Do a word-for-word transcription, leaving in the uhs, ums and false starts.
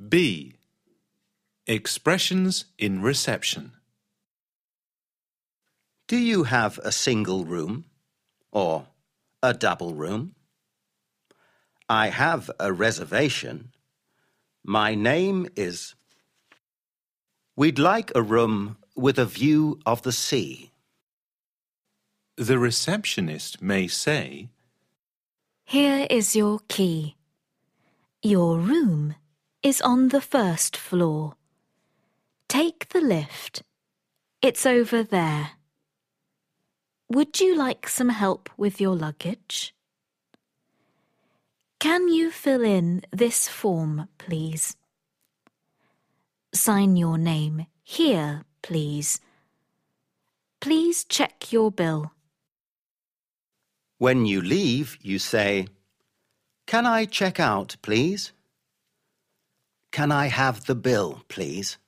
B. Expressions in reception. Do you have a single room or a double room? I have a reservation. My name is... We'd like a room with a view of the sea. The receptionist may say, Here is your key. Your room is on the first floor. Take the lift. It's over there. Would you like some help with your luggage? Can you fill in this form, please? Sign your name here, please. Please check your bill. When you leave, you say, Can I check out, please? Can I have the bill, please?